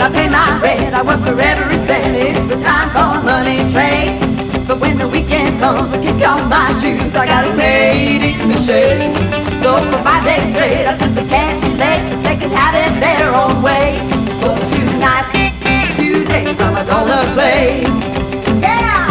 I pay my rent, I work for every cent. It's a time for money trade. But when the weekend comes, I kick off my shoes. I got it made in the shade. So for 5 days straight, I simply can't be late. They can have it their own way. Those 2 nights, 2 days, I'm gonna play. Yeah!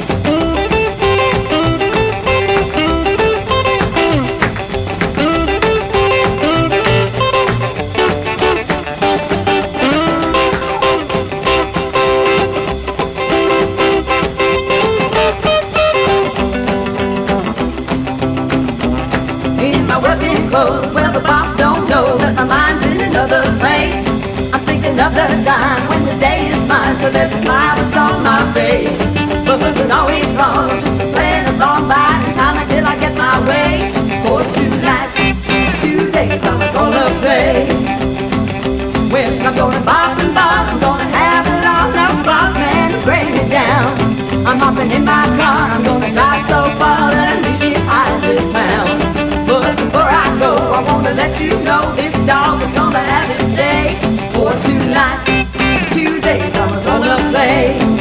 Working clothes, well the boss don't know that my mind's in another place. I'm thinking of the time when the day is mine, so there's a smile that's on my face. But all week long, I'm just playing along, biding time until I get my way. For 2 nights, 2 days, I'm gonna play. Well, I'm gonna bop and bop, I'm gonna have it all. No boss man to bring me down. I'm hopping in my car, I'm gonna drive so far and leave behind this town. But before I go, I wanna let you know this dog is gonna have his day. For 2 nights, 2 days, I'm gonna play.